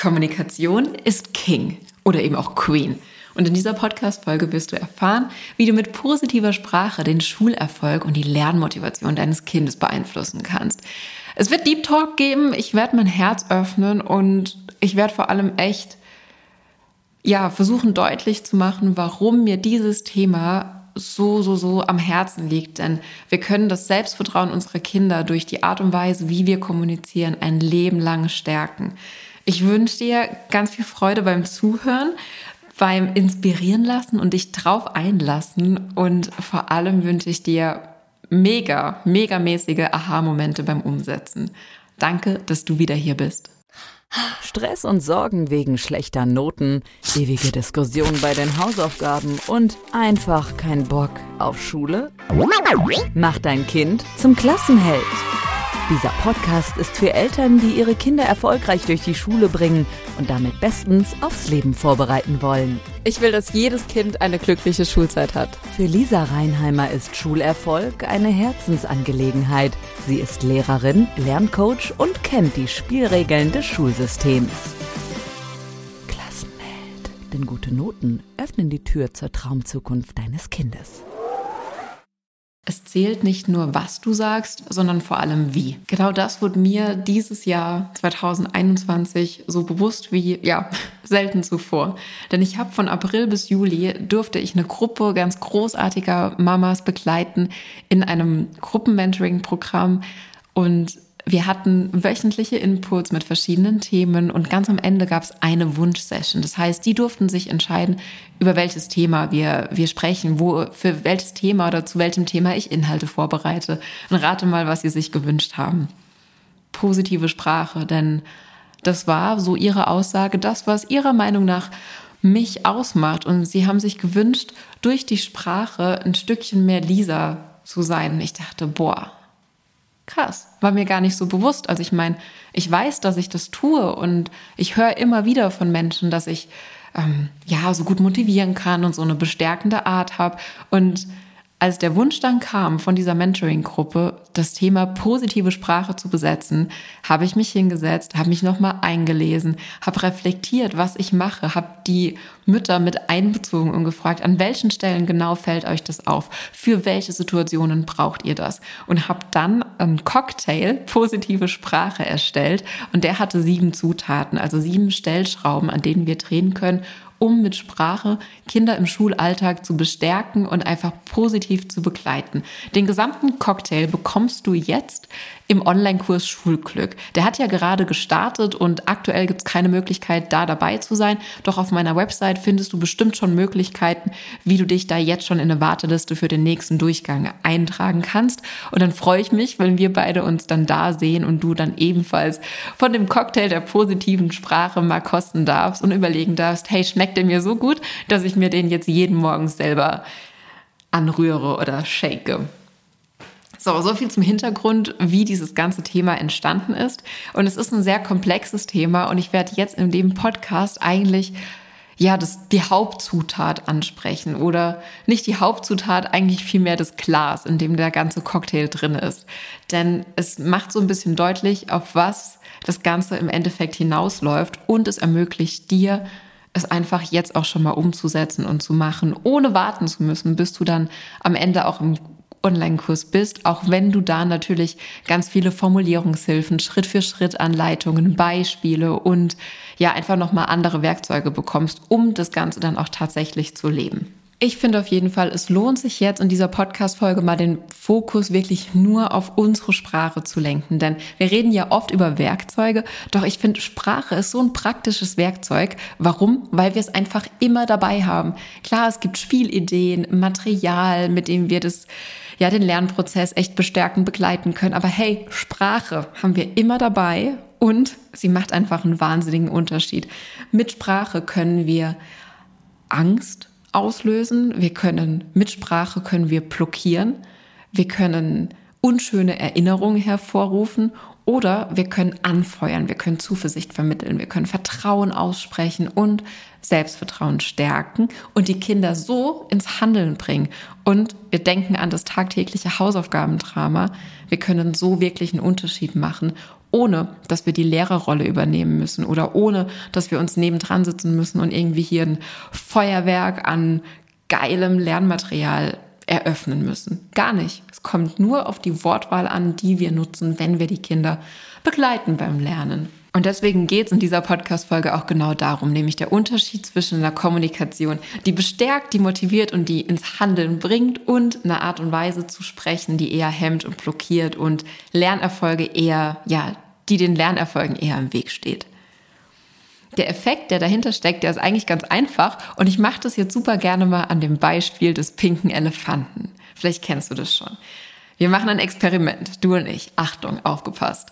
Kommunikation ist King oder eben auch Queen. Und in dieser Podcast-Folge wirst du erfahren, wie du mit positiver Sprache den Schulerfolg und die Lernmotivation deines Kindes beeinflussen kannst. Es wird Deep Talk geben, ich werde mein Herz öffnen und ich werde vor allem echt versuchen deutlich zu machen, warum mir dieses Thema so am Herzen liegt. Denn wir können das Selbstvertrauen unserer Kinder durch die Art und Weise, wie wir kommunizieren, ein Leben lang stärken. Ich wünsche dir ganz viel Freude beim Zuhören, beim Inspirieren lassen und dich drauf einlassen. Und vor allem wünsche ich dir megamäßige Aha-Momente beim Umsetzen. Danke, dass du wieder hier bist. Stress und Sorgen wegen schlechter Noten, ewige Diskussionen bei den Hausaufgaben und einfach kein Bock auf Schule? Mach dein Kind zum Klassenheld. Dieser Podcast ist für Eltern, die ihre Kinder erfolgreich durch die Schule bringen und damit bestens aufs Leben vorbereiten wollen. Ich will, dass jedes Kind eine glückliche Schulzeit hat. Für Lisa Reinheimer ist Schulerfolg eine Herzensangelegenheit. Sie ist Lehrerin, Lerncoach und kennt die Spielregeln des Schulsystems. Klassenheld, denn gute Noten öffnen die Tür zur Traumzukunft deines Kindes. Es zählt nicht nur, was du sagst, sondern vor allem wie. Genau das wurde mir dieses Jahr 2021 so bewusst wie selten zuvor. Denn ich habe von April bis Juli durfte ich eine Gruppe ganz großartiger Mamas begleiten in einem Gruppenmentoring-Programm und wir hatten wöchentliche Inputs mit verschiedenen Themen und ganz am Ende gab es eine Wunschsession. Das heißt, die durften sich entscheiden, über welches Thema wir sprechen, für welches Thema oder zu welchem Thema ich Inhalte vorbereite. Und rate mal, was sie sich gewünscht haben. Positive Sprache, denn das war so ihre Aussage, das, was ihrer Meinung nach mich ausmacht. Und sie haben sich gewünscht, durch die Sprache ein Stückchen mehr Lisa zu sein. Und ich dachte, krass, war mir gar nicht so bewusst. Also ich meine, ich weiß, dass ich das tue und ich höre immer wieder von Menschen, dass ich so gut motivieren kann und so eine bestärkende Art habe. Und als der Wunsch dann kam, von dieser Mentoring-Gruppe das Thema positive Sprache zu besetzen, habe ich mich hingesetzt, habe mich nochmal eingelesen, habe reflektiert, was ich mache, habe die Mütter mit einbezogen und gefragt, an welchen Stellen genau fällt euch das auf? Für welche Situationen braucht ihr das? Und habe dann einen Cocktail positive Sprache erstellt und der hatte 7 Zutaten, also 7 Stellschrauben, an denen wir drehen können, um mit Sprache Kinder im Schulalltag zu bestärken und einfach positiv zu begleiten. Den gesamten Cocktail bekommst du jetzt im Online-Kurs Schulglück. Der hat ja gerade gestartet und aktuell gibt es keine Möglichkeit, da dabei zu sein. Doch auf meiner Website findest du bestimmt schon Möglichkeiten, wie du dich da jetzt schon in eine Warteliste für den nächsten Durchgang eintragen kannst. Und dann freue ich mich, wenn wir beide uns dann da sehen und du dann ebenfalls von dem Cocktail der positiven Sprache mal kosten darfst und überlegen darfst, hey, schmeckt der mir so gut, dass ich mir den jetzt jeden Morgen selber anrühre oder shake. So viel zum Hintergrund, wie dieses ganze Thema entstanden ist. Und es ist ein sehr komplexes Thema und ich werde jetzt in dem Podcast eigentlich die Hauptzutat ansprechen oder nicht die Hauptzutat, eigentlich vielmehr das Glas, in dem der ganze Cocktail drin ist. Denn es macht so ein bisschen deutlich, auf was das Ganze im Endeffekt hinausläuft und es ermöglicht dir, es einfach jetzt auch schon mal umzusetzen und zu machen, ohne warten zu müssen, bis du dann am Ende auch im Online-Kurs bist, auch wenn du da natürlich ganz viele Formulierungshilfen, Schritt-für-Schritt-Anleitungen, Beispiele und einfach nochmal andere Werkzeuge bekommst, um das Ganze dann auch tatsächlich zu leben. Ich finde auf jeden Fall, es lohnt sich jetzt in dieser Podcast-Folge mal den Fokus wirklich nur auf unsere Sprache zu lenken. Denn wir reden ja oft über Werkzeuge, doch ich finde, Sprache ist so ein praktisches Werkzeug. Warum? Weil wir es einfach immer dabei haben. Klar, es gibt Spielideen, Material, mit dem wir den Lernprozess echt bestärken, begleiten können. Aber hey, Sprache haben wir immer dabei und sie macht einfach einen wahnsinnigen Unterschied. Mit Sprache können wir Angst auslösen, mit Sprache können wir blockieren, wir können unschöne Erinnerungen hervorrufen oder wir können anfeuern, wir können Zuversicht vermitteln, wir können Vertrauen aussprechen und Selbstvertrauen stärken und die Kinder so ins Handeln bringen. Und wir denken an das tagtägliche Hausaufgabendrama. Wir können so wirklich einen Unterschied machen ohne dass wir die Lehrerrolle übernehmen müssen oder ohne dass wir uns nebendran sitzen müssen und irgendwie hier ein Feuerwerk an geilem Lernmaterial eröffnen müssen. Gar nicht. Es kommt nur auf die Wortwahl an, die wir nutzen, wenn wir die Kinder begleiten beim Lernen. Und deswegen geht es in dieser Podcast-Folge auch genau darum, nämlich der Unterschied zwischen einer Kommunikation, die bestärkt, die motiviert und die ins Handeln bringt und einer Art und Weise zu sprechen, die eher hemmt und blockiert und Lernerfolge die den Lernerfolgen eher im Weg steht. Der Effekt, der dahinter steckt, der ist eigentlich ganz einfach und ich mache das jetzt super gerne mal an dem Beispiel des pinken Elefanten. Vielleicht kennst du das schon. Wir machen ein Experiment, du und ich. Achtung, aufgepasst.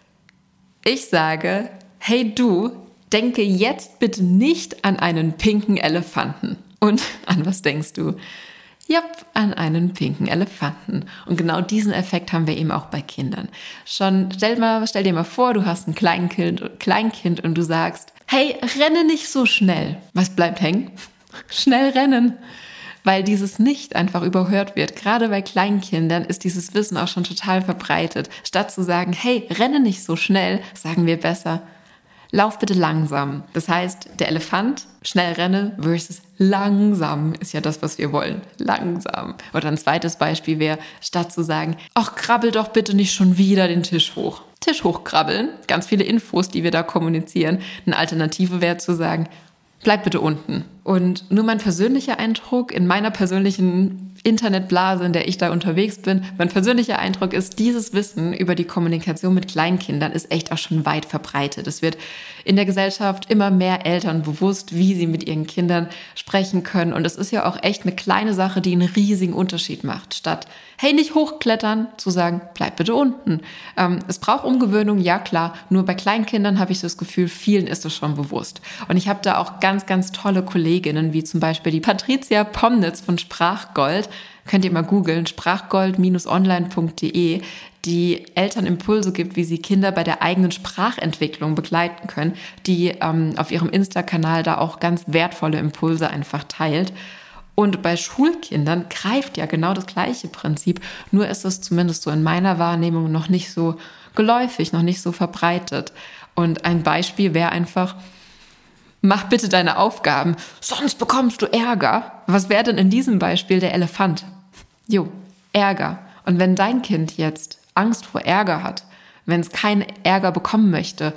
Ich sage, hey du, denke jetzt bitte nicht an einen pinken Elefanten. Und an was denkst du? Ja, an einen pinken Elefanten. Und genau diesen Effekt haben wir eben auch bei Kindern. Stell dir mal vor, du hast ein Kleinkind und du sagst, hey, renne nicht so schnell. Was bleibt hängen? Schnell rennen. Weil dieses nicht einfach überhört wird. Gerade bei Kleinkindern ist dieses Wissen auch schon total verbreitet. Statt zu sagen, hey, renne nicht so schnell, sagen wir besser, lauf bitte langsam. Das heißt, der Elefant, schnell rennen versus langsam ist ja das, was wir wollen. Langsam. Oder ein zweites Beispiel wäre, statt zu sagen, ach, krabbel doch bitte nicht schon wieder den Tisch hoch. Tisch hochkrabbeln, ganz viele Infos, die wir da kommunizieren. Eine Alternative wäre zu sagen, bleib bitte unten. Und nur mein persönlicher Eindruck in meiner persönlichen Internetblase, in der ich da unterwegs bin, mein persönlicher Eindruck ist, dieses Wissen über die Kommunikation mit Kleinkindern ist echt auch schon weit verbreitet. Es wird in der Gesellschaft immer mehr Eltern bewusst, wie sie mit ihren Kindern sprechen können. Und es ist ja auch echt eine kleine Sache, die einen riesigen Unterschied macht. Statt, hey, nicht hochklettern, zu sagen, bleib bitte unten. Es braucht Umgewöhnung, ja klar. Nur bei Kleinkindern habe ich das Gefühl, vielen ist es schon bewusst. Und ich habe da auch ganz, ganz tolle Kolleginnen, wie zum Beispiel die Patricia Pomnitz von Sprachgold. Könnt ihr mal googeln, sprachgold-online.de, die Eltern Impulse gibt, wie sie Kinder bei der eigenen Sprachentwicklung begleiten können, die auf ihrem Insta-Kanal da auch ganz wertvolle Impulse einfach teilt. Und bei Schulkindern greift ja genau das gleiche Prinzip, nur ist es zumindest so in meiner Wahrnehmung noch nicht so geläufig, noch nicht so verbreitet. Und ein Beispiel wäre einfach, mach bitte deine Aufgaben, sonst bekommst du Ärger. Was wäre denn in diesem Beispiel der Elefant? Ärger. Und wenn dein Kind jetzt Angst vor Ärger hat, wenn es keinen Ärger bekommen möchte,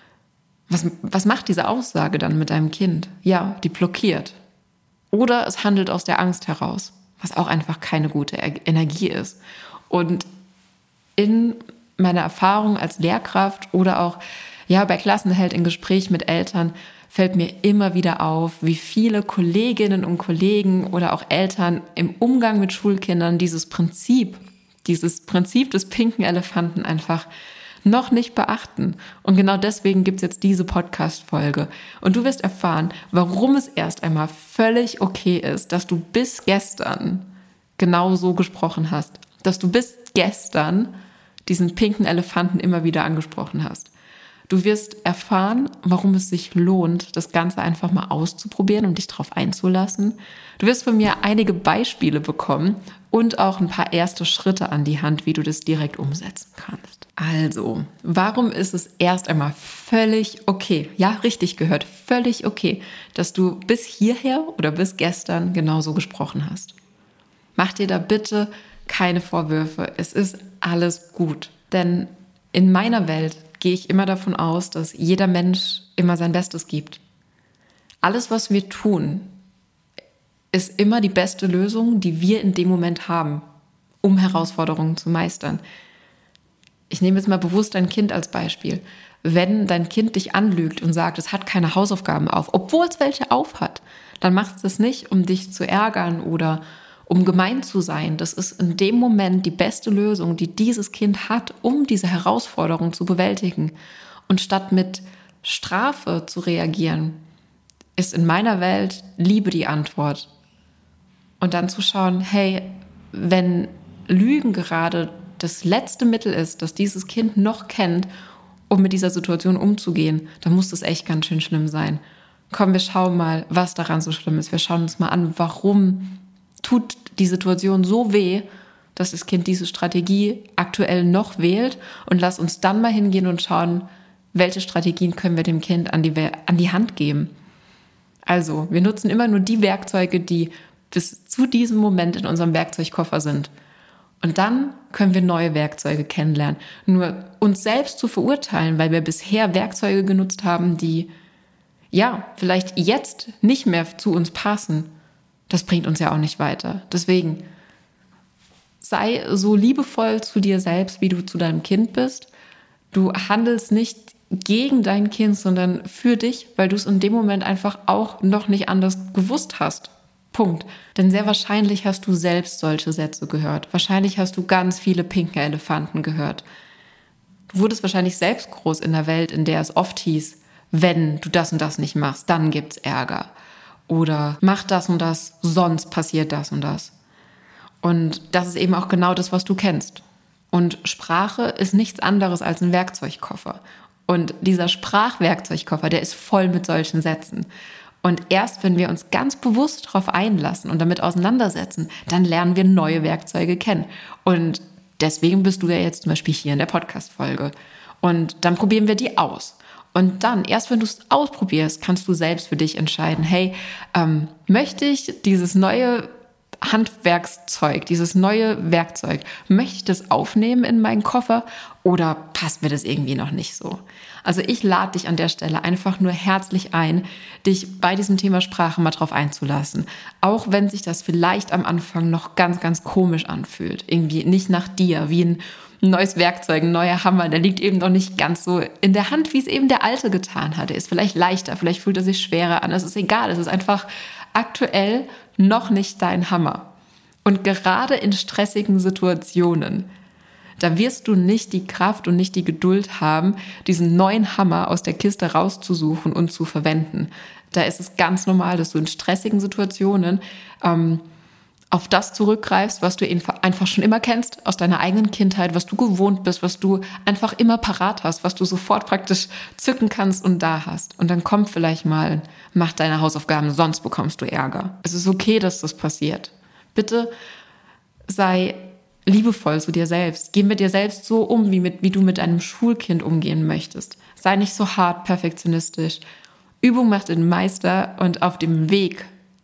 was macht diese Aussage dann mit deinem Kind? Ja, die blockiert. Oder es handelt aus der Angst heraus, was auch einfach keine gute Energie ist. Und in meiner Erfahrung als Lehrkraft oder auch bei Klassenheld in Gespräch mit Eltern fällt mir immer wieder auf, wie viele Kolleginnen und Kollegen oder auch Eltern im Umgang mit Schulkindern dieses Prinzip des pinken Elefanten einfach noch nicht beachten. Und genau deswegen gibt es jetzt diese Podcast-Folge. Und du wirst erfahren, warum es erst einmal völlig okay ist, dass du bis gestern genau so gesprochen hast. Dass du bis gestern diesen pinken Elefanten immer wieder angesprochen hast. Du wirst erfahren, warum es sich lohnt, das Ganze einfach mal auszuprobieren und dich darauf einzulassen. Du wirst von mir einige Beispiele bekommen und auch ein paar erste Schritte an die Hand, wie du das direkt umsetzen kannst. Also, warum ist es erst einmal völlig okay, ja, richtig gehört, völlig okay, dass du bis hierher oder bis gestern genauso gesprochen hast? Mach dir da bitte keine Vorwürfe. Es ist alles gut. Denn in meiner Welt gehe ich immer davon aus, dass jeder Mensch immer sein Bestes gibt. Alles, was wir tun, ist immer die beste Lösung, die wir in dem Moment haben, um Herausforderungen zu meistern. Ich nehme jetzt mal bewusst dein Kind als Beispiel. Wenn dein Kind dich anlügt und sagt, es hat keine Hausaufgaben auf, obwohl es welche auf hat, dann macht es das nicht, um dich zu ärgern oder um gemein zu sein. Das ist in dem Moment die beste Lösung, die dieses Kind hat, um diese Herausforderung zu bewältigen. Und statt mit Strafe zu reagieren, ist in meiner Welt Liebe die Antwort. Und dann zu schauen, hey, wenn Lügen gerade das letzte Mittel ist, das dieses Kind noch kennt, um mit dieser Situation umzugehen, dann muss das echt ganz schön schlimm sein. Komm, wir schauen mal, was daran so schlimm ist. Wir schauen uns mal an, warum tut die Situation so weh, dass das Kind diese Strategie aktuell noch wählt und lass uns dann mal hingehen und schauen, welche Strategien können wir dem Kind an die Hand geben. Also, wir nutzen immer nur die Werkzeuge, die bis zu diesem Moment in unserem Werkzeugkoffer sind. Und dann können wir neue Werkzeuge kennenlernen. Nur uns selbst zu verurteilen, weil wir bisher Werkzeuge genutzt haben, die ja vielleicht jetzt nicht mehr zu uns passen, das bringt uns ja auch nicht weiter. Deswegen sei so liebevoll zu dir selbst, wie du zu deinem Kind bist. Du handelst nicht gegen dein Kind, sondern für dich, weil du es in dem Moment einfach auch noch nicht anders gewusst hast. Punkt. Denn sehr wahrscheinlich hast du selbst solche Sätze gehört. Wahrscheinlich hast du ganz viele pinke Elefanten gehört. Du wurdest wahrscheinlich selbst groß in der Welt, in der es oft hieß, wenn du das und das nicht machst, dann gibt's Ärger. Oder mach das und das, sonst passiert das und das. Und das ist eben auch genau das, was du kennst. Und Sprache ist nichts anderes als ein Werkzeugkoffer. Und dieser Sprachwerkzeugkoffer, der ist voll mit solchen Sätzen. Und erst wenn wir uns ganz bewusst darauf einlassen und damit auseinandersetzen, dann lernen wir neue Werkzeuge kennen. Und deswegen bist du ja jetzt zum Beispiel hier in der Podcast-Folge. Und dann probieren wir die aus. Und dann, erst wenn du es ausprobierst, kannst du selbst für dich entscheiden, hey, möchte ich dieses neue Handwerkszeug, dieses neue Werkzeug, möchte ich das aufnehmen in meinen Koffer oder passt mir das irgendwie noch nicht so? Also ich lade dich an der Stelle einfach nur herzlich ein, dich bei diesem Thema Sprache mal drauf einzulassen. Auch wenn sich das vielleicht am Anfang noch ganz, ganz komisch anfühlt. Irgendwie nicht nach dir, wie ein neues Werkzeug, ein neuer Hammer, der liegt eben noch nicht ganz so in der Hand, wie es eben der alte getan hat. Der ist vielleicht leichter, vielleicht fühlt er sich schwerer an. Es ist egal, es ist einfach aktuell noch nicht dein Hammer. Und gerade in stressigen Situationen, da wirst du nicht die Kraft und nicht die Geduld haben, diesen neuen Hammer aus der Kiste rauszusuchen und zu verwenden. Da ist es ganz normal, dass du in stressigen Situationen auf das zurückgreifst, was du einfach schon immer kennst, aus deiner eigenen Kindheit, was du gewohnt bist, was du einfach immer parat hast, was du sofort praktisch zücken kannst und da hast. Und dann kommt vielleicht mal, mach deine Hausaufgaben, sonst bekommst du Ärger. Es ist okay, dass das passiert. Bitte sei liebevoll zu dir selbst. Geh mit dir selbst so um, wie du mit einem Schulkind umgehen möchtest. Sei nicht so hart perfektionistisch. Übung macht den Meister und auf dem Weg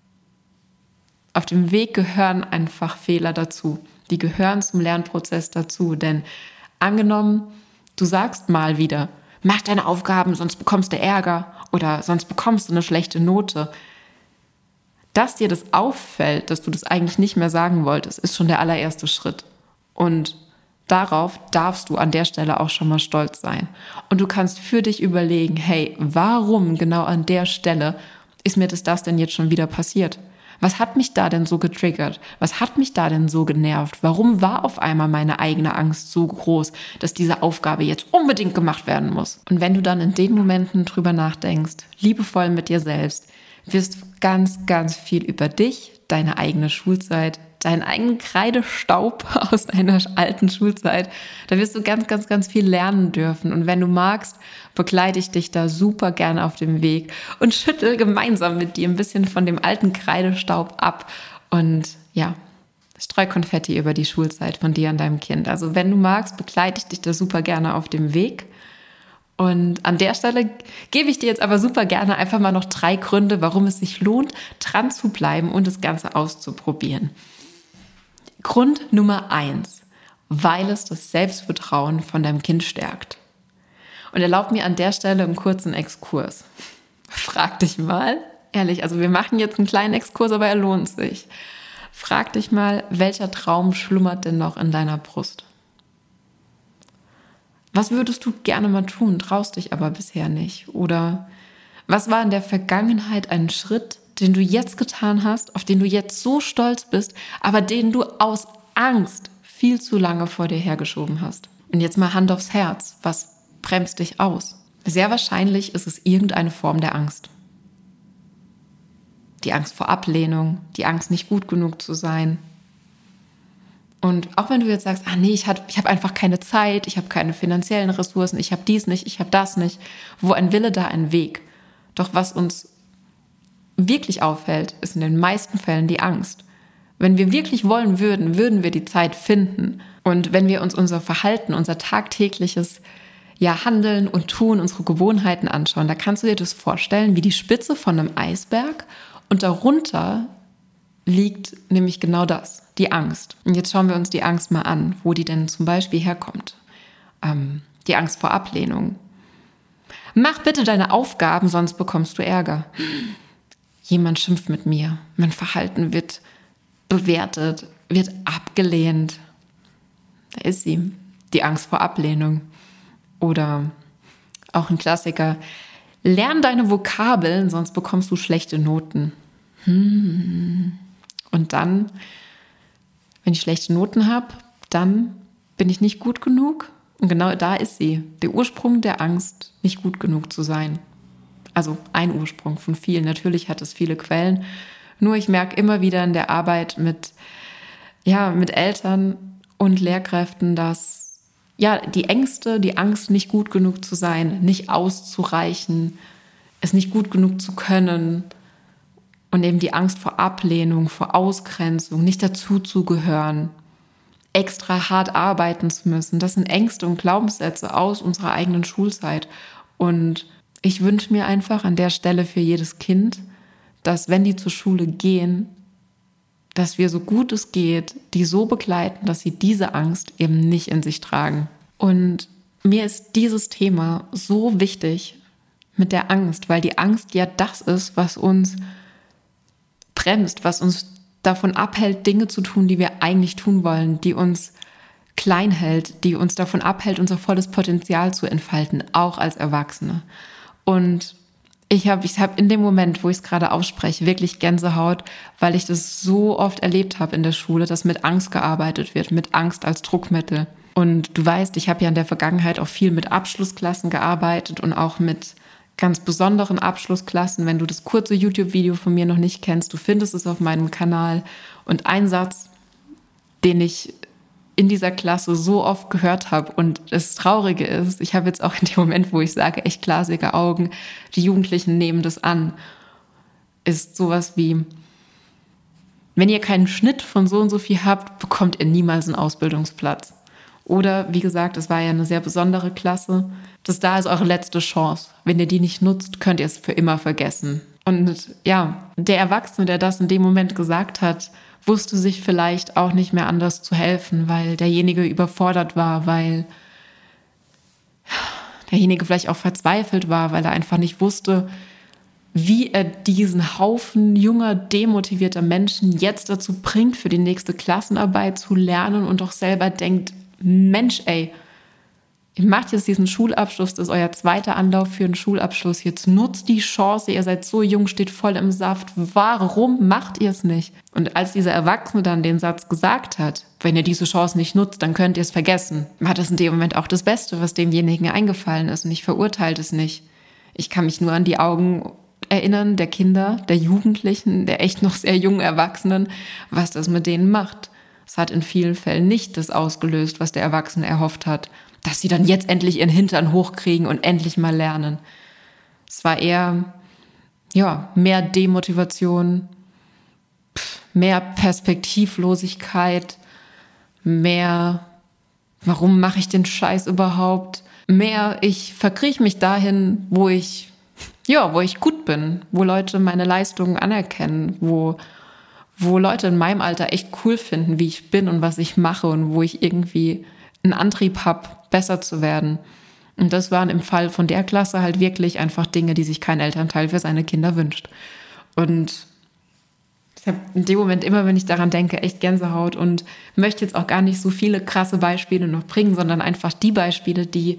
gehören einfach Fehler dazu. Die gehören zum Lernprozess dazu. Denn angenommen, du sagst mal wieder, mach deine Aufgaben, sonst bekommst du Ärger oder sonst bekommst du eine schlechte Note. Dass dir das auffällt, dass du das eigentlich nicht mehr sagen wolltest, ist schon der allererste Schritt. Und darauf darfst du an der Stelle auch schon mal stolz sein. Und du kannst für dich überlegen, hey, warum genau an der Stelle ist mir das denn jetzt schon wieder passiert? Was hat mich da denn so getriggert? Was hat mich da denn so genervt? Warum war auf einmal meine eigene Angst so groß, dass diese Aufgabe jetzt unbedingt gemacht werden muss? Und wenn du dann in den Momenten drüber nachdenkst, liebevoll mit dir selbst, wirst du ganz, ganz viel über dich, deine eigene Schulzeit, deinen eigenen Kreidestaub aus deiner alten Schulzeit. Da wirst du ganz, ganz, ganz viel lernen dürfen. Und wenn du magst, begleite ich dich da super gerne auf dem Weg und schüttel gemeinsam mit dir ein bisschen von dem alten Kreidestaub ab und ja, streu Konfetti über die Schulzeit von dir und deinem Kind. Also wenn du magst, begleite ich dich da super gerne auf dem Weg. Und an der Stelle gebe ich dir jetzt aber super gerne einfach mal noch 3 Gründe, warum es sich lohnt, dran zu bleiben und das Ganze auszuprobieren. Grund Nummer 1, weil es das Selbstvertrauen von deinem Kind stärkt. Und erlaub mir an der Stelle einen kurzen Exkurs. Frag dich mal, ehrlich, also wir machen jetzt einen kleinen Exkurs, aber er lohnt sich. Frag dich mal, welcher Traum schlummert denn noch in deiner Brust? Was würdest du gerne mal tun, traust dich aber bisher nicht? Oder was war in der Vergangenheit ein Schritt, den du jetzt getan hast, auf den du jetzt so stolz bist, aber den du aus Angst viel zu lange vor dir hergeschoben hast? Und jetzt mal Hand aufs Herz, was bremst dich aus? Sehr wahrscheinlich ist es irgendeine Form der Angst. Die Angst vor Ablehnung, die Angst, nicht gut genug zu sein. Und auch wenn du jetzt sagst, ich habe einfach keine Zeit, ich habe keine finanziellen Ressourcen, ich habe dies nicht, ich habe das nicht. Wo ein Wille, da ein Weg. Doch was uns wirklich auffällt, ist in den meisten Fällen die Angst. Wenn wir wirklich wollen würden, würden wir die Zeit finden. Und wenn wir uns unser Verhalten, unser tagtägliches Handeln und Tun, unsere Gewohnheiten anschauen, da kannst du dir das vorstellen wie die Spitze von einem Eisberg und darunter liegt nämlich genau das, die Angst. Und jetzt schauen wir uns die Angst mal an, wo die denn zum Beispiel herkommt. Die Angst vor Ablehnung. Mach bitte deine Aufgaben, sonst bekommst du Ärger. Jemand schimpft mit mir. Mein Verhalten wird bewertet, wird abgelehnt. Da ist sie, die Angst vor Ablehnung. Oder auch ein Klassiker. Lern deine Vokabeln, sonst bekommst du schlechte Noten. Und dann, wenn ich schlechte Noten habe, dann bin ich nicht gut genug. Und genau da ist sie, der Ursprung der Angst, nicht gut genug zu sein. Also ein Ursprung von vielen. Natürlich hat es viele Quellen. Nur ich merke immer wieder in der Arbeit mit Eltern und Lehrkräften, dass die Ängste, die Angst, nicht gut genug zu sein, nicht auszureichen, es nicht gut genug zu können und eben die Angst vor Ablehnung, vor Ausgrenzung, nicht dazuzugehören, extra hart arbeiten zu müssen. Das sind Ängste und Glaubenssätze aus unserer eigenen Schulzeit. Und ich wünsche mir einfach an der Stelle für jedes Kind, dass wenn die zur Schule gehen, dass wir so gut es geht, die so begleiten, dass sie diese Angst eben nicht in sich tragen. Und mir ist dieses Thema so wichtig mit der Angst, weil die Angst ja das ist, was uns bremst, was uns davon abhält, Dinge zu tun, die wir eigentlich tun wollen, die uns klein hält, die uns davon abhält, unser volles Potenzial zu entfalten, auch als Erwachsene. Und ich hab in dem Moment, wo ich es gerade ausspreche, wirklich Gänsehaut, weil ich das so oft erlebt habe in der Schule, dass mit Angst gearbeitet wird, mit Angst als Druckmittel. Und du weißt, ich habe ja in der Vergangenheit auch viel mit Abschlussklassen gearbeitet und auch mit ganz besonderen Abschlussklassen. Wenn du das kurze YouTube-Video von mir noch nicht kennst, du findest es auf meinem Kanal. Und ein Satz, den ich in dieser Klasse so oft gehört habe und das Traurige ist, ich habe jetzt auch in dem Moment, wo ich sage, echt glasige Augen, die Jugendlichen nehmen das an, ist sowas wie, wenn ihr keinen Schnitt von so und so viel habt, bekommt ihr niemals einen Ausbildungsplatz. Oder, wie gesagt, es war ja eine sehr besondere Klasse, da ist eure letzte Chance. Wenn ihr die nicht nutzt, könnt ihr es für immer vergessen. Und ja, der Erwachsene, der das in dem Moment gesagt hat, wusste sich vielleicht auch nicht mehr anders zu helfen, weil derjenige überfordert war, weil derjenige vielleicht auch verzweifelt war, weil er einfach nicht wusste, wie er diesen Haufen junger, demotivierter Menschen jetzt dazu bringt, für die nächste Klassenarbeit zu lernen und auch selber denkt, Mensch, ey, ihr macht jetzt diesen Schulabschluss, das ist euer zweiter Anlauf für einen Schulabschluss. Jetzt nutzt die Chance, ihr seid so jung, steht voll im Saft. Warum macht ihr es nicht? Und als dieser Erwachsene dann den Satz gesagt hat, wenn ihr diese Chance nicht nutzt, dann könnt ihr es vergessen, war das in dem Moment auch das Beste, was demjenigen eingefallen ist. Und ich verurteile es nicht. Ich kann mich nur an die Augen erinnern, der Kinder, der Jugendlichen, der echt noch sehr jungen Erwachsenen, was das mit denen macht. Es hat in vielen Fällen nicht das ausgelöst, was der Erwachsene erhofft hat, dass sie dann jetzt endlich ihren Hintern hochkriegen und endlich mal lernen. Es war eher, mehr Demotivation, mehr Perspektivlosigkeit, mehr, warum mache ich den Scheiß überhaupt? Mehr, ich verkrieche mich dahin, wo ich gut bin, wo Leute meine Leistungen anerkennen, wo Leute in meinem Alter echt cool finden, wie ich bin und was ich mache und wo ich irgendwie einen Antrieb habe, besser zu werden. Und das waren im Fall von der Klasse halt wirklich einfach Dinge, die sich kein Elternteil für seine Kinder wünscht. Und ich habe in dem Moment immer, wenn ich daran denke, echt Gänsehaut und möchte jetzt auch gar nicht so viele krasse Beispiele noch bringen, sondern einfach die Beispiele, die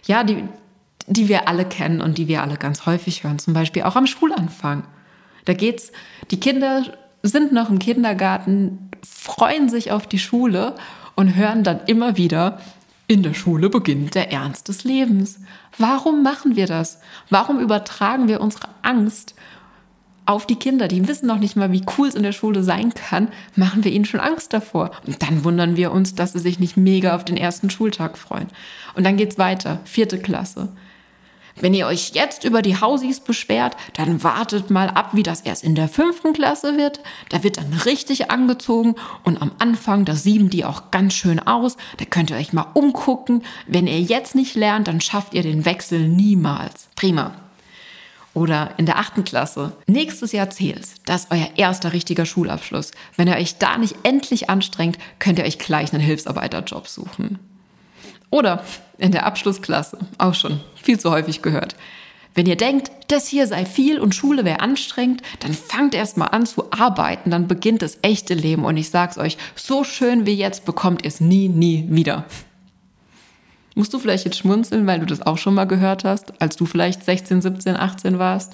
wir alle kennen und die wir alle ganz häufig hören. Zum Beispiel auch am Schulanfang. Da geht's, die Kinder sind noch im Kindergarten, freuen sich auf die Schule und hören dann immer wieder, in der Schule beginnt der Ernst des Lebens. Warum machen wir das? Warum übertragen wir unsere Angst auf die Kinder? Die wissen noch nicht mal, wie cool es in der Schule sein kann, machen wir ihnen schon Angst davor. Und dann wundern wir uns, dass sie sich nicht mega auf den ersten Schultag freuen. Und dann geht's weiter, 4. Klasse. Wenn ihr euch jetzt über die Hausis beschwert, dann wartet mal ab, wie das erst in der 5. Klasse wird. Da wird dann richtig angezogen und am Anfang, da sieben die auch ganz schön aus. Da könnt ihr euch mal umgucken. Wenn ihr jetzt nicht lernt, dann schafft ihr den Wechsel niemals. Prima. Oder in der 8. Klasse. Nächstes Jahr zählt's. Das ist euer erster richtiger Schulabschluss. Wenn ihr euch da nicht endlich anstrengt, könnt ihr euch gleich einen Hilfsarbeiterjob suchen. Oder in der Abschlussklasse. Auch schon viel zu häufig gehört. Wenn ihr denkt, das hier sei viel und Schule wäre anstrengend, dann fangt erst mal an zu arbeiten. Dann beginnt das echte Leben. Und ich sag's euch, so schön wie jetzt bekommt ihr es nie wieder. Musst du vielleicht jetzt schmunzeln, weil du das auch schon mal gehört hast, als du vielleicht 16, 17, 18 warst?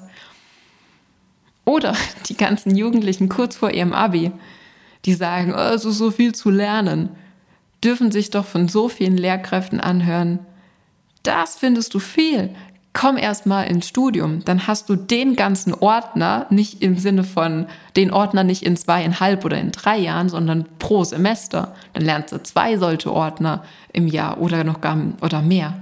Oder die ganzen Jugendlichen kurz vor ihrem Abi, die sagen, oh, es ist so viel zu lernen, dürfen sich doch von so vielen Lehrkräften anhören. Das findest du viel. Komm erst mal ins Studium, dann hast du den ganzen Ordner, nicht im Sinne von den Ordner nicht in 2,5 oder in 3 Jahren, sondern pro Semester. Dann lernst du 2 solche Ordner im Jahr oder noch gar oder mehr.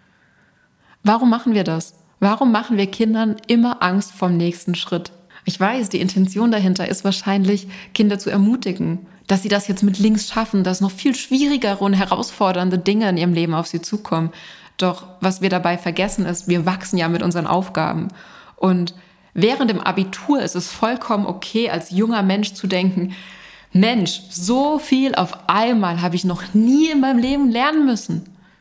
Warum machen wir das? Warum machen wir Kindern immer Angst vom nächsten Schritt? Ich weiß, die Intention dahinter ist wahrscheinlich, Kinder zu ermutigen, dass sie das jetzt mit links schaffen, dass noch viel schwierigere und herausfordernde Dinge in ihrem Leben auf sie zukommen. Doch was wir dabei vergessen ist, wir wachsen ja mit unseren Aufgaben. Und während dem Abitur ist es vollkommen okay, als junger Mensch zu denken, Mensch, so viel auf einmal habe ich noch nie in meinem Leben lernen müssen.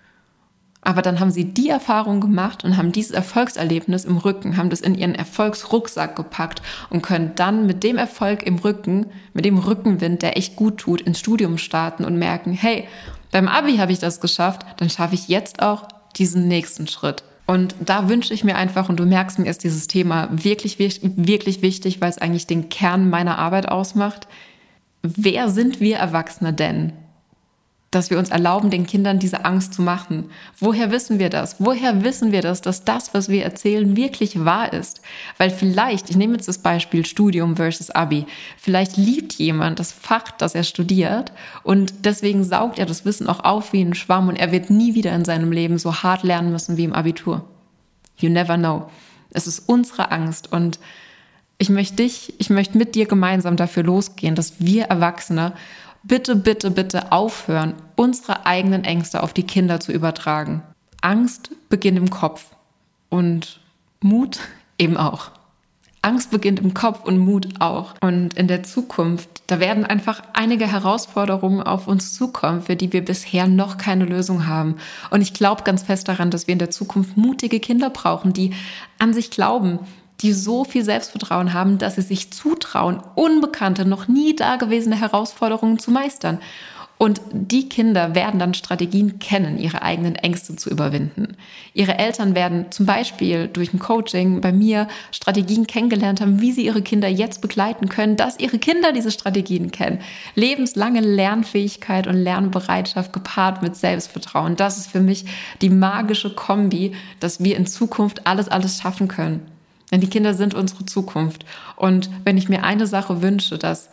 Aber dann haben sie die Erfahrung gemacht und haben dieses Erfolgserlebnis im Rücken, haben das in ihren Erfolgsrucksack gepackt und können dann mit dem Erfolg im Rücken, mit dem Rückenwind, der echt gut tut, ins Studium starten und merken, hey, beim Abi habe ich das geschafft, dann schaffe ich jetzt auch diesen nächsten Schritt. Und da wünsche ich mir einfach, und du merkst, mir ist dieses Thema wirklich, wirklich wichtig, weil es eigentlich den Kern meiner Arbeit ausmacht. Wer sind wir Erwachsene denn, dass wir uns erlauben, den Kindern diese Angst zu machen? Woher wissen wir das? Woher wissen wir das, dass das, was wir erzählen, wirklich wahr ist? Weil vielleicht, ich nehme jetzt das Beispiel Studium versus Abi, vielleicht liebt jemand das Fach, das er studiert und deswegen saugt er das Wissen auch auf wie ein Schwamm und er wird nie wieder in seinem Leben so hart lernen müssen wie im Abitur. You never know. Es ist unsere Angst und ich möchte mit dir gemeinsam dafür losgehen, dass wir Erwachsene bitte, bitte, bitte aufhören, unsere eigenen Ängste auf die Kinder zu übertragen. Angst beginnt im Kopf und Mut eben auch. Angst beginnt im Kopf und Mut auch. Und in der Zukunft, da werden einfach einige Herausforderungen auf uns zukommen, für die wir bisher noch keine Lösung haben. Und ich glaube ganz fest daran, dass wir in der Zukunft mutige Kinder brauchen, die an sich glauben, die so viel Selbstvertrauen haben, dass sie sich zutrauen, unbekannte, noch nie dagewesene Herausforderungen zu meistern. Und die Kinder werden dann Strategien kennen, ihre eigenen Ängste zu überwinden. Ihre Eltern werden zum Beispiel durch ein Coaching bei mir Strategien kennengelernt haben, wie sie ihre Kinder jetzt begleiten können, dass ihre Kinder diese Strategien kennen. Lebenslange Lernfähigkeit und Lernbereitschaft gepaart mit Selbstvertrauen. Das ist für mich die magische Kombi, dass wir in Zukunft alles schaffen können. Denn die Kinder sind unsere Zukunft. Und wenn ich mir eine Sache wünsche, dass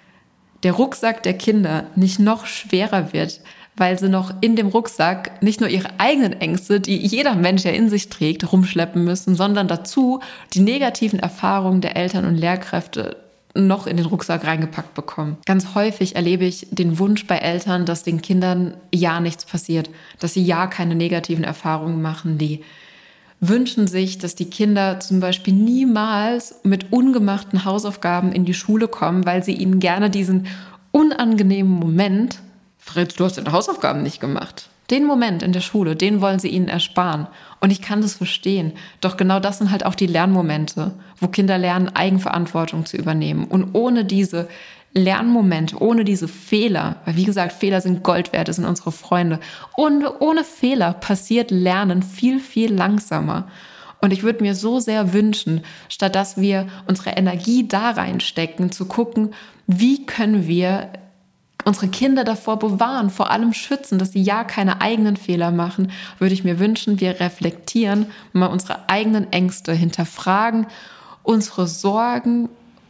der Rucksack der Kinder nicht noch schwerer wird, weil sie noch in dem Rucksack nicht nur ihre eigenen Ängste, die jeder Mensch ja in sich trägt, rumschleppen müssen, sondern dazu die negativen Erfahrungen der Eltern und Lehrkräfte noch in den Rucksack reingepackt bekommen. Ganz häufig erlebe ich den Wunsch bei Eltern, dass den Kindern ja nichts passiert, dass sie ja keine negativen Erfahrungen machen, die wünschen sich, dass die Kinder zum Beispiel niemals mit ungemachten Hausaufgaben in die Schule kommen, weil sie ihnen gerne diesen unangenehmen Moment, Fritz, du hast deine Hausaufgaben nicht gemacht. Den Moment in der Schule, den wollen sie ihnen ersparen. Und ich kann das verstehen. Doch genau das sind halt auch die Lernmomente, wo Kinder lernen, Eigenverantwortung zu übernehmen. Und ohne diese Lernmomente, ohne diese Fehler, weil wie gesagt, Fehler sind Gold wert, das sind unsere Freunde. Und ohne Fehler passiert Lernen viel, viel langsamer. Und ich würde mir so sehr wünschen, statt dass wir unsere Energie da reinstecken, zu gucken, wie können wir unsere Kinder davor bewahren, vor allem schützen, dass sie ja keine eigenen Fehler machen, würde ich mir wünschen, wir reflektieren, mal unsere eigenen Ängste hinterfragen, unsere Sorgen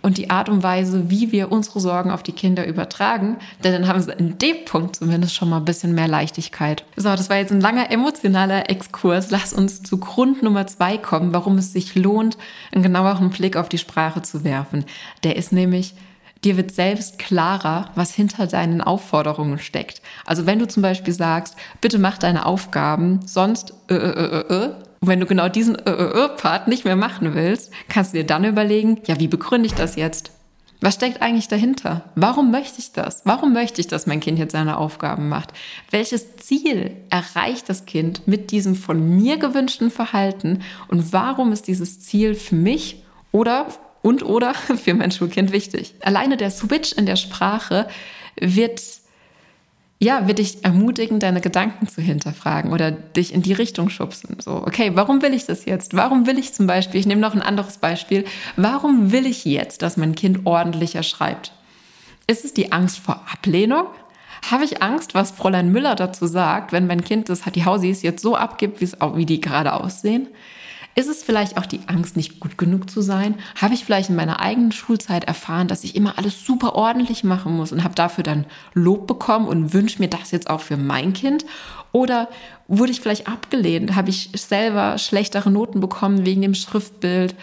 und die Art und Weise, wie wir unsere Sorgen auf die Kinder übertragen, denn dann haben sie in dem Punkt zumindest schon mal ein bisschen mehr Leichtigkeit. So, das war jetzt ein langer emotionaler Exkurs. Lass uns zu Grund Nummer 2 kommen, warum es sich lohnt, einen genaueren Blick auf die Sprache zu werfen. Der ist nämlich: Dir wird selbst klarer, was hinter deinen Aufforderungen steckt. Also wenn du zum Beispiel sagst, bitte mach deine Aufgaben, sonst und wenn du genau diesen Part nicht mehr machen willst, kannst du dir dann überlegen, ja, wie begründe ich das jetzt? Was steckt eigentlich dahinter? Warum möchte ich das? Warum möchte ich, dass mein Kind jetzt seine Aufgaben macht? Welches Ziel erreicht das Kind mit diesem von mir gewünschten Verhalten? Und warum ist dieses Ziel für mich oder für mein Schulkind wichtig? Alleine der Switch in der Sprache wird dich ermutigen, deine Gedanken zu hinterfragen oder dich in die Richtung schubsen. So, okay, warum will ich das jetzt? Warum will ich zum Beispiel, ich nehme noch ein anderes Beispiel, warum will ich jetzt, dass mein Kind ordentlicher schreibt? Ist es die Angst vor Ablehnung? Habe ich Angst, was Fräulein Müller dazu sagt, wenn mein Kind die Hausis jetzt so abgibt, wie die gerade aussehen? Ist es vielleicht auch die Angst, nicht gut genug zu sein? Habe ich vielleicht in meiner eigenen Schulzeit erfahren, dass ich immer alles super ordentlich machen muss und habe dafür dann Lob bekommen und wünsche mir das jetzt auch für mein Kind? Oder wurde ich vielleicht abgelehnt? Habe ich selber schlechtere Noten bekommen wegen dem Schriftbild?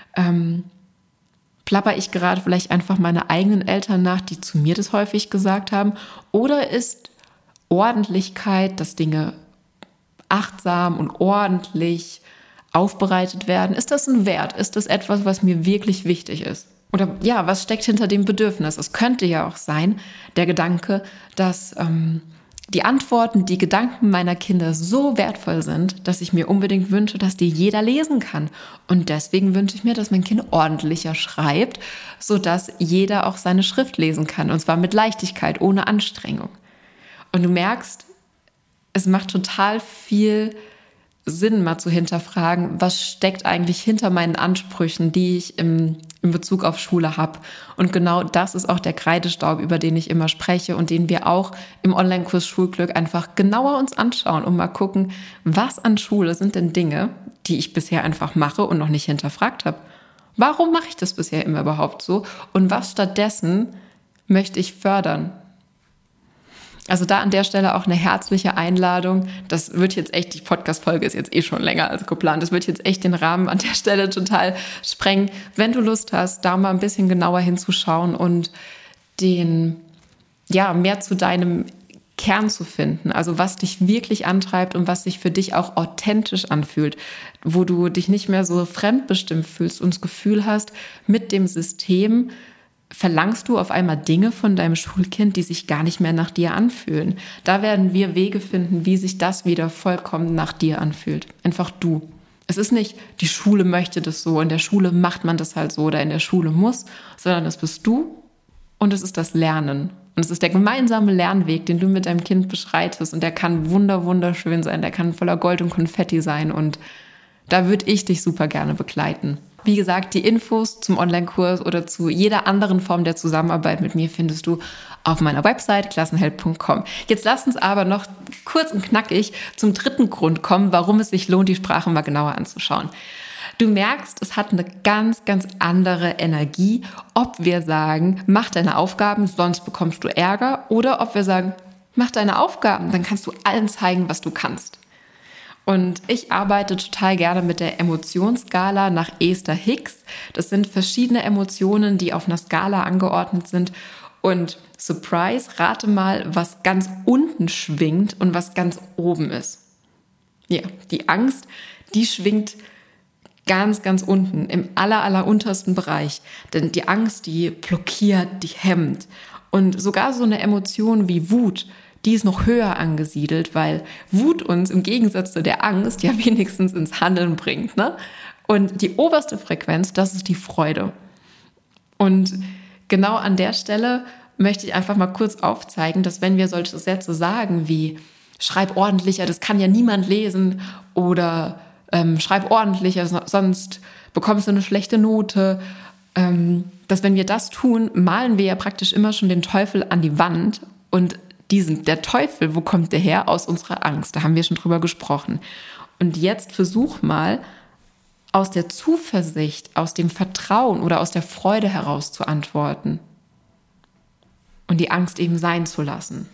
Plapper ich gerade vielleicht einfach meine eigenen Eltern nach, die zu mir das häufig gesagt haben? Oder ist Ordentlichkeit, dass Dinge achtsam und ordentlich aufbereitet werden? Ist das ein Wert? Ist das etwas, was mir wirklich wichtig ist? Oder ja, was steckt hinter dem Bedürfnis? Es könnte ja auch sein, der Gedanke, dass die Antworten, die Gedanken meiner Kinder so wertvoll sind, dass ich mir unbedingt wünsche, dass die jeder lesen kann. Und deswegen wünsche ich mir, dass mein Kind ordentlicher schreibt, sodass jeder auch seine Schrift lesen kann. Und zwar mit Leichtigkeit, ohne Anstrengung. Und du merkst, es macht total viel Sinn, mal zu hinterfragen, was steckt eigentlich hinter meinen Ansprüchen, die ich in Bezug auf Schule habe. Und genau das ist auch der Kreidestaub, über den ich immer spreche und den wir auch im Online-Kurs Schulglück einfach genauer uns anschauen und mal gucken, was an Schule sind denn Dinge, die ich bisher einfach mache und noch nicht hinterfragt habe. Warum mache ich das bisher immer überhaupt so? Und was stattdessen möchte ich fördern? Also da an der Stelle auch eine herzliche Einladung. Das wird jetzt echt, die Podcast-Folge ist jetzt schon länger als geplant. Das wird jetzt echt den Rahmen an der Stelle total sprengen. Wenn du Lust hast, da mal ein bisschen genauer hinzuschauen und mehr zu deinem Kern zu finden. Also was dich wirklich antreibt und was sich für dich auch authentisch anfühlt. Wo du dich nicht mehr so fremdbestimmt fühlst und das Gefühl hast, mit dem System verlangst du auf einmal Dinge von deinem Schulkind, die sich gar nicht mehr nach dir anfühlen. Da werden wir Wege finden, wie sich das wieder vollkommen nach dir anfühlt. Einfach du. Es ist nicht, die Schule möchte das so, in der Schule macht man das halt so oder in der Schule muss, sondern es bist du und es ist das Lernen. Und es ist der gemeinsame Lernweg, den du mit deinem Kind beschreitest und der kann wunderschön sein, der kann voller Gold und Konfetti sein und da würde ich dich super gerne begleiten. Wie gesagt, die Infos zum Online-Kurs oder zu jeder anderen Form der Zusammenarbeit mit mir findest du auf meiner Website klassenheld.com. Jetzt lass uns aber noch kurz und knackig zum dritten Grund kommen, warum es sich lohnt, die Sprache mal genauer anzuschauen. Du merkst, es hat eine ganz andere Energie, ob wir sagen, mach deine Aufgaben, sonst bekommst du Ärger, oder ob wir sagen, mach deine Aufgaben, dann kannst du allen zeigen, was du kannst. Und ich arbeite total gerne mit der Emotionsskala nach Esther Hicks. Das sind verschiedene Emotionen, die auf einer Skala angeordnet sind. Und Surprise, rate mal, was ganz unten schwingt und was ganz oben ist. Ja, die Angst, die schwingt ganz unten, im alleruntersten Bereich. Denn die Angst, die blockiert, die hemmt. Und sogar so eine Emotion wie Wut, die ist noch höher angesiedelt, weil Wut uns im Gegensatz zu der Angst ja wenigstens ins Handeln bringt, ne? Und die oberste Frequenz, das ist die Freude. Und genau an der Stelle möchte ich einfach mal kurz aufzeigen, dass wenn wir solche Sätze sagen wie schreib ordentlicher, das kann ja niemand lesen, oder schreib ordentlicher, sonst bekommst du eine schlechte Note, dass wenn wir das tun, malen wir ja praktisch immer schon den Teufel an die Wand. Und der Teufel, wo kommt der her? Aus unserer Angst. Da haben wir schon drüber gesprochen. Und jetzt versuch mal, aus der Zuversicht, aus dem Vertrauen oder aus der Freude heraus zu antworten und die Angst eben sein zu lassen.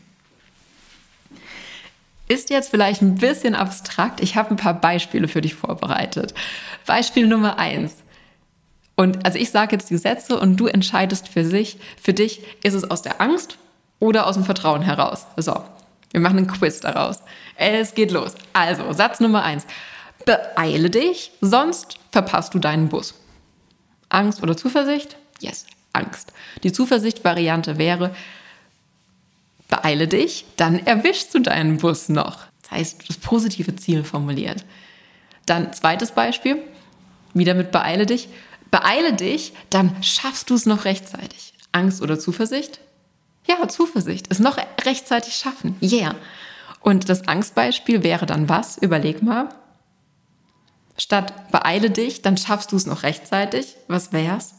Ist jetzt vielleicht ein bisschen abstrakt. Ich habe ein paar Beispiele für dich vorbereitet. Beispiel Nummer 1. Und also ich sage jetzt die Sätze und du entscheidest für dich, ist es aus der Angst oder aus dem Vertrauen heraus. So, wir machen einen Quiz daraus. Es geht los. Also, Satz Nummer 1. Beeile dich, sonst verpasst du deinen Bus. Angst oder Zuversicht? Yes, Angst. Die Zuversicht-Variante wäre, beeile dich, dann erwischst du deinen Bus noch. Das heißt, das positive Ziel formuliert. Dann zweites Beispiel, wieder mit beeile dich. Beeile dich, dann schaffst du es noch rechtzeitig. Angst oder Zuversicht? Ja, Zuversicht. Es noch rechtzeitig schaffen. Yeah. Und das Angstbeispiel wäre dann was? Überleg mal. Statt beeile dich, dann schaffst du es noch rechtzeitig. Was wär's?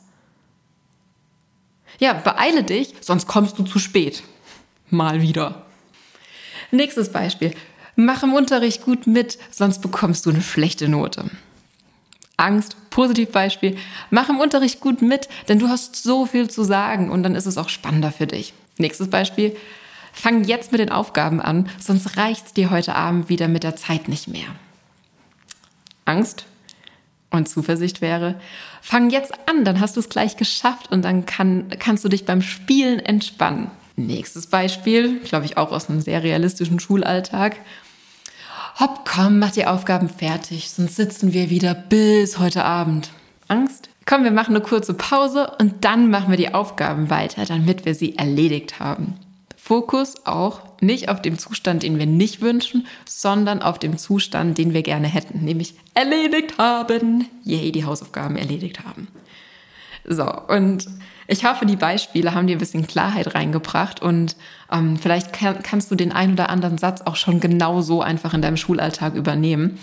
Ja, beeile dich, sonst kommst du zu spät. Mal wieder. Nächstes Beispiel. Mach im Unterricht gut mit, sonst bekommst du eine schlechte Note. Angst, Positivbeispiel. Mach im Unterricht gut mit, denn du hast so viel zu sagen und dann ist es auch spannender für dich. Nächstes Beispiel. Fang jetzt mit den Aufgaben an, sonst reicht's dir heute Abend wieder mit der Zeit nicht mehr. Angst und Zuversicht wäre, fang jetzt an, dann hast du es gleich geschafft und dann kannst du dich beim Spielen entspannen. Nächstes Beispiel, glaube ich auch aus einem sehr realistischen Schulalltag. Hopp, komm, mach die Aufgaben fertig, sonst sitzen wir wieder bis heute Abend. Angst? Komm, wir machen eine kurze Pause und dann machen wir die Aufgaben weiter, damit wir sie erledigt haben. Fokus auch nicht auf dem Zustand, den wir nicht wünschen, sondern auf dem Zustand, den wir gerne hätten, nämlich erledigt haben. Yay, die Hausaufgaben erledigt haben. So, und ich hoffe, die Beispiele haben dir ein bisschen Klarheit reingebracht und vielleicht kannst du den ein oder anderen Satz auch schon genau so einfach in deinem Schulalltag übernehmen.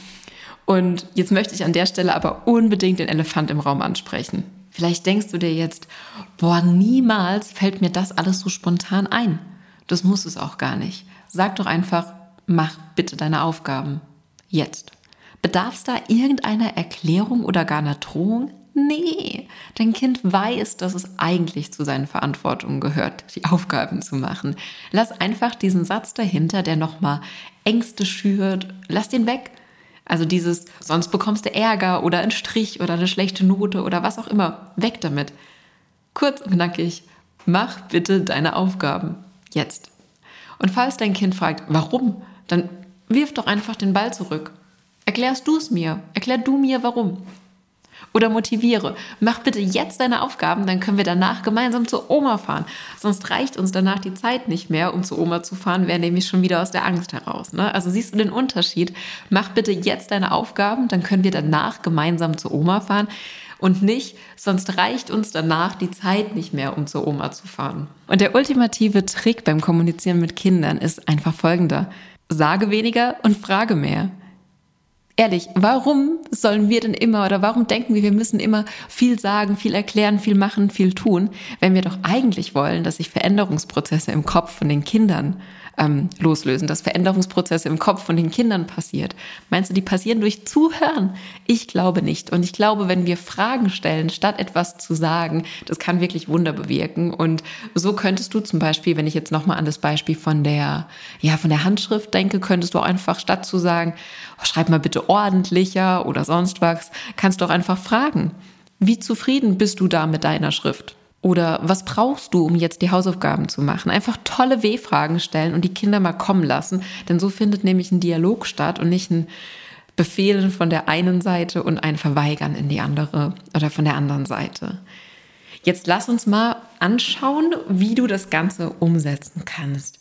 Und jetzt möchte ich an der Stelle aber unbedingt den Elefant im Raum ansprechen. Vielleicht denkst du dir jetzt, boah, niemals fällt mir das alles so spontan ein. Das muss es auch gar nicht. Sag doch einfach, mach bitte deine Aufgaben. Jetzt. Bedarf es da irgendeiner Erklärung oder gar einer Drohung? Nee, dein Kind weiß, dass es eigentlich zu seinen Verantwortungen gehört, die Aufgaben zu machen. Lass einfach diesen Satz dahinter, der nochmal Ängste schürt, lass den weg. Also dieses, sonst bekommst du Ärger oder einen Strich oder eine schlechte Note oder was auch immer. Weg damit. Kurz und knackig, mach bitte deine Aufgaben. Jetzt. Und falls dein Kind fragt, warum, dann wirf doch einfach den Ball zurück. Erklärst du es mir? Erklär du mir, warum. Oder motiviere. Mach bitte jetzt deine Aufgaben, dann können wir danach gemeinsam zur Oma fahren. Sonst reicht uns danach die Zeit nicht mehr, um zur Oma zu fahren, wäre nämlich schon wieder aus der Angst heraus. Ne? Also siehst du den Unterschied? Mach bitte jetzt deine Aufgaben, dann können wir danach gemeinsam zur Oma fahren. Und nicht, sonst reicht uns danach die Zeit nicht mehr, um zur Oma zu fahren. Und der ultimative Trick beim Kommunizieren mit Kindern ist einfach folgender. Sage weniger und frage mehr. Ehrlich, warum sollen wir denn immer oder warum denken wir müssen immer viel sagen, viel erklären, viel machen, viel tun, wenn wir doch eigentlich wollen, dass sich Veränderungsprozesse im Kopf von den Kindern loslösen, dass Veränderungsprozesse im Kopf von den Kindern passiert. Meinst du, die passieren durch Zuhören? Ich glaube nicht. Und ich glaube, wenn wir Fragen stellen, statt etwas zu sagen, das kann wirklich Wunder bewirken. Und so könntest du zum Beispiel, wenn ich jetzt nochmal an das Beispiel von der Handschrift denke, könntest du auch einfach statt zu sagen, oh, schreib mal bitte ordentlicher oder sonst was, kannst du auch einfach fragen, wie zufrieden bist du da mit deiner Schrift? Oder was brauchst du, um jetzt die Hausaufgaben zu machen? Einfach tolle W-Fragen stellen und die Kinder mal kommen lassen. Denn so findet nämlich ein Dialog statt und nicht ein Befehlen von der einen Seite und ein Verweigern in die andere oder von der anderen Seite. Jetzt lass uns mal anschauen, wie du das Ganze umsetzen kannst.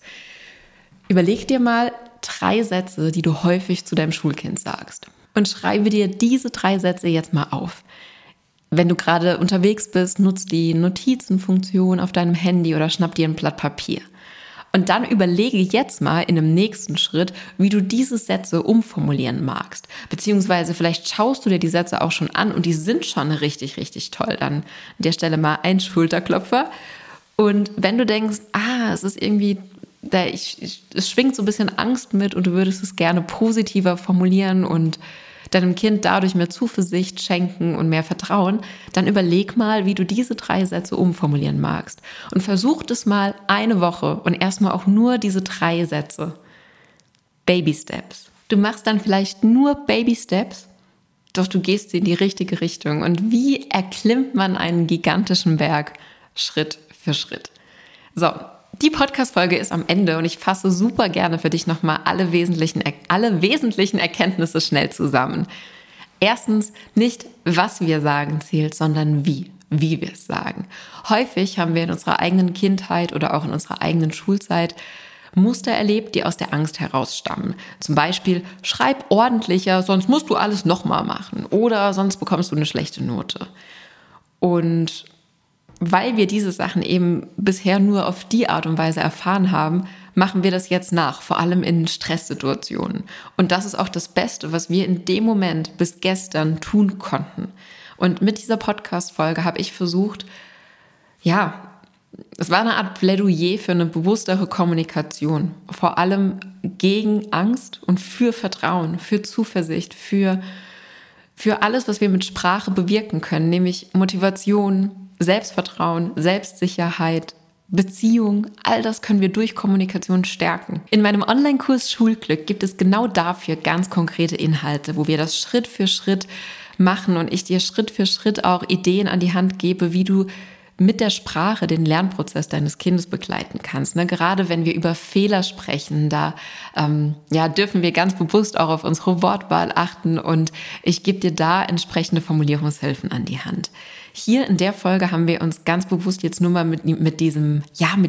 Überleg dir mal 3 Sätze, die du häufig zu deinem Schulkind sagst. Und schreibe dir diese 3 Sätze jetzt mal auf. Wenn du gerade unterwegs bist, nutz die Notizenfunktion auf deinem Handy oder schnapp dir ein Blatt Papier. Und dann überlege jetzt mal in einem nächsten Schritt, wie du diese Sätze umformulieren magst. Beziehungsweise vielleicht schaust du dir die Sätze auch schon an und die sind schon richtig, richtig toll. Dann an der Stelle mal ein Schulterklopfer. Und wenn du denkst, es ist irgendwie, es schwingt so ein bisschen Angst mit und du würdest es gerne positiver formulieren und deinem Kind dadurch mehr Zuversicht schenken und mehr Vertrauen, dann überleg mal, wie du diese 3 Sätze umformulieren magst. Und versuch das mal eine Woche und erstmal auch nur diese 3 Sätze. Baby Steps. Du machst dann vielleicht nur Baby Steps, doch du gehst in die richtige Richtung. Und wie erklimmt man einen gigantischen Berg? Schritt für Schritt. So, die Podcast-Folge ist am Ende und ich fasse super gerne für dich nochmal alle wesentlichen Erkenntnisse schnell zusammen. Erstens, nicht was wir sagen zählt, sondern wie wir es sagen. Häufig haben wir in unserer eigenen Kindheit oder auch in unserer eigenen Schulzeit Muster erlebt, die aus der Angst herausstammen. Zum Beispiel, schreib ordentlicher, sonst musst du alles nochmal machen oder sonst bekommst du eine schlechte Note. Und weil wir diese Sachen eben bisher nur auf die Art und Weise erfahren haben, machen wir das jetzt nach, vor allem in Stresssituationen. Und das ist auch das Beste, was wir in dem Moment bis gestern tun konnten. Und mit dieser Podcast-Folge habe ich versucht, es war eine Art Plädoyer für eine bewusstere Kommunikation, vor allem gegen Angst und für Vertrauen, für Zuversicht, für alles, was wir mit Sprache bewirken können, nämlich Motivation, Selbstvertrauen, Selbstsicherheit, Beziehung, all das können wir durch Kommunikation stärken. In meinem Online-Kurs Schulglück gibt es genau dafür ganz konkrete Inhalte, wo wir das Schritt für Schritt machen und ich dir Schritt für Schritt auch Ideen an die Hand gebe, wie du mit der Sprache den Lernprozess deines Kindes begleiten kannst. Gerade wenn wir über Fehler sprechen, da dürfen wir ganz bewusst auch auf unsere Wortwahl achten und ich gebe dir da entsprechende Formulierungshilfen an die Hand. Hier in der Folge haben wir uns ganz bewusst jetzt nur mal mit diesem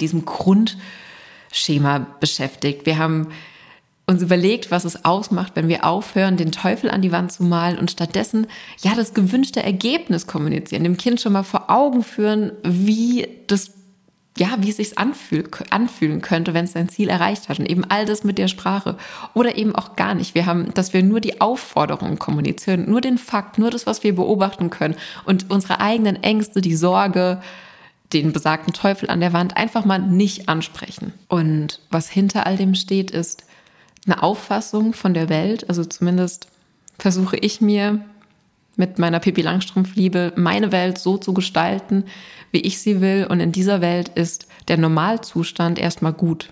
Grundschema beschäftigt. Wir haben uns überlegt, was es ausmacht, wenn wir aufhören, den Teufel an die Wand zu malen und stattdessen das gewünschte Ergebnis kommunizieren, dem Kind schon mal vor Augen führen, wie es sich anfühlen könnte, wenn es sein Ziel erreicht hat und eben all das mit der Sprache oder eben auch gar nicht. Dass wir nur die Aufforderung kommunizieren, nur den Fakt, nur das, was wir beobachten können und unsere eigenen Ängste, die Sorge, den besagten Teufel an der Wand einfach mal nicht ansprechen. Und was hinter all dem steht, ist eine Auffassung von der Welt, also zumindest versuche ich mir mit meiner Pippi Langstrumpf-Liebe meine Welt so zu gestalten, wie ich sie will. Und in dieser Welt ist der Normalzustand erstmal gut.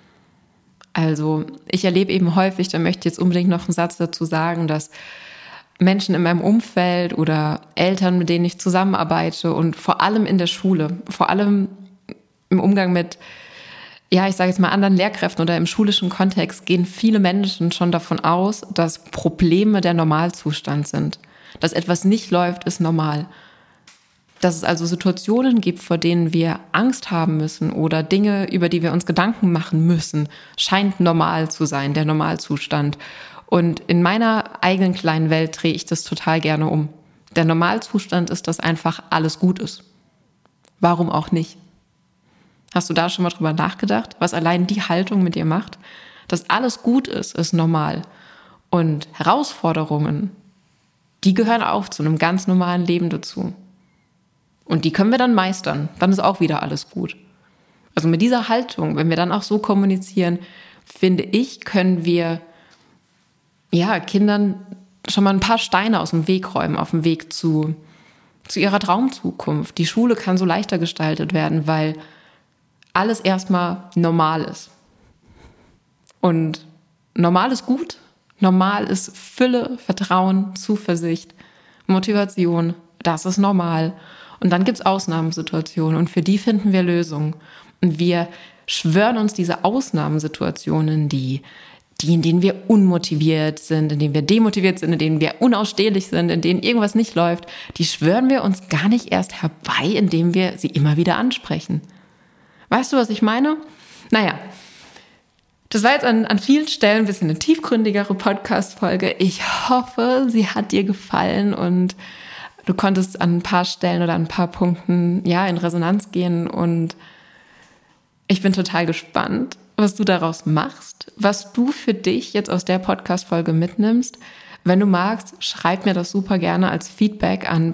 Also ich erlebe eben häufig, da möchte ich jetzt unbedingt noch einen Satz dazu sagen, dass Menschen in meinem Umfeld oder Eltern, mit denen ich zusammenarbeite und vor allem in der Schule, vor allem im Umgang mit anderen Lehrkräften oder im schulischen Kontext gehen viele Menschen schon davon aus, dass Probleme der Normalzustand sind. Dass etwas nicht läuft, ist normal. Dass es also Situationen gibt, vor denen wir Angst haben müssen oder Dinge, über die wir uns Gedanken machen müssen, scheint normal zu sein, der Normalzustand. Und in meiner eigenen kleinen Welt drehe ich das total gerne um. Der Normalzustand ist, dass einfach alles gut ist. Warum auch nicht? Hast du da schon mal drüber nachgedacht, was allein die Haltung mit dir macht? Dass alles gut ist normal. Und Herausforderungen, die gehören auch zu einem ganz normalen Leben dazu. Und die können wir dann meistern. Dann ist auch wieder alles gut. Also mit dieser Haltung, wenn wir dann auch so kommunizieren, finde ich, können wir Kindern schon mal ein paar Steine aus dem Weg räumen, auf dem Weg zu ihrer Traumzukunft. Die Schule kann so leichter gestaltet werden, weil alles erstmal normal ist. Und normal ist gut. Normal ist Fülle, Vertrauen, Zuversicht, Motivation. Das ist normal. Und dann gibt es Ausnahmesituationen und für die finden wir Lösungen. Und wir schwören uns diese Ausnahmesituationen, in denen wir unmotiviert sind, in denen wir demotiviert sind, in denen wir unausstehlich sind, in denen irgendwas nicht läuft, die schwören wir uns gar nicht erst herbei, indem wir sie immer wieder ansprechen. Weißt du, was ich meine? Das war jetzt an vielen Stellen ein bisschen eine tiefgründigere Podcast-Folge. Ich hoffe, sie hat dir gefallen und du konntest an ein paar Stellen oder an ein paar Punkten in Resonanz gehen. Und ich bin total gespannt, was du daraus machst, was du für dich jetzt aus der Podcast-Folge mitnimmst. Wenn du magst, schreib mir das super gerne als Feedback an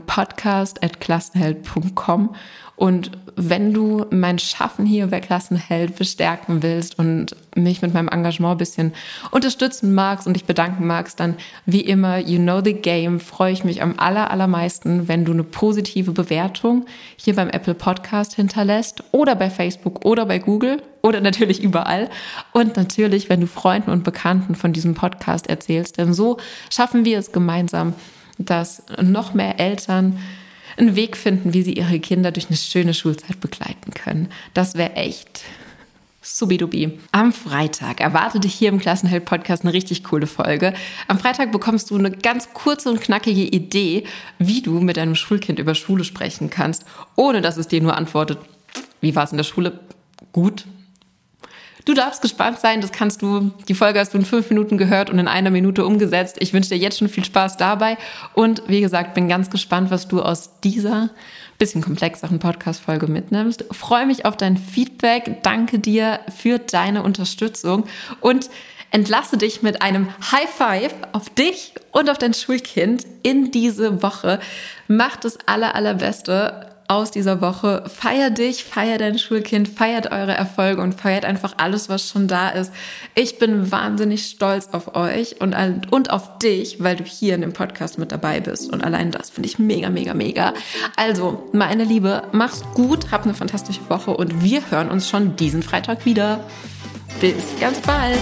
podcast@klassenheld.com. Und wenn du mein Schaffen hier bei Klassenheld bestärken willst und mich mit meinem Engagement ein bisschen unterstützen magst und dich bedanken magst, dann wie immer, you know the game, freue ich mich am allermeisten, wenn du eine positive Bewertung hier beim Apple Podcast hinterlässt oder bei Facebook oder bei Google oder natürlich überall. Und natürlich, wenn du Freunden und Bekannten von diesem Podcast erzählst, denn so schaffen wir es gemeinsam, dass noch mehr Eltern einen Weg finden, wie sie ihre Kinder durch eine schöne Schulzeit begleiten können. Das wäre echt subidubi. Am Freitag erwartet dich hier im Klassenheld-Podcast eine richtig coole Folge. Am Freitag bekommst du eine ganz kurze und knackige Idee, wie du mit deinem Schulkind über Schule sprechen kannst, ohne dass es dir nur antwortet, wie war es in der Schule? Gut. Du darfst gespannt sein, die Folge hast du in 5 Minuten gehört und in 1 Minute umgesetzt. Ich wünsche dir jetzt schon viel Spaß dabei und wie gesagt, bin ganz gespannt, was du aus dieser bisschen komplexeren Podcast-Folge mitnimmst. Freue mich auf dein Feedback, danke dir für deine Unterstützung und entlasse dich mit einem High Five auf dich und auf dein Schulkind in diese Woche. Mach das Allerbeste aus dieser Woche. Feier dich, feier dein Schulkind, feiert eure Erfolge und feiert einfach alles, was schon da ist. Ich bin wahnsinnig stolz auf euch und auf dich, weil du hier in dem Podcast mit dabei bist. Und allein das finde ich mega. Also, meine Liebe, mach's gut, hab eine fantastische Woche und wir hören uns schon diesen Freitag wieder. Bis ganz bald.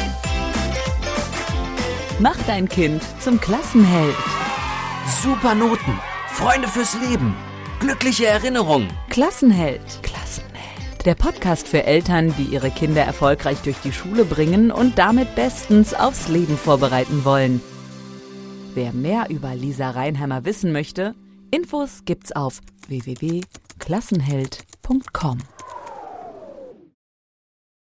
Mach dein Kind zum Klassenheld. Super Noten, Freunde fürs Leben, glückliche Erinnerungen. Klassenheld. Der Podcast für Eltern, die ihre Kinder erfolgreich durch die Schule bringen und damit bestens aufs Leben vorbereiten wollen. Wer mehr über Lisa Reinheimer wissen möchte, Infos gibt's auf www.klassenheld.com.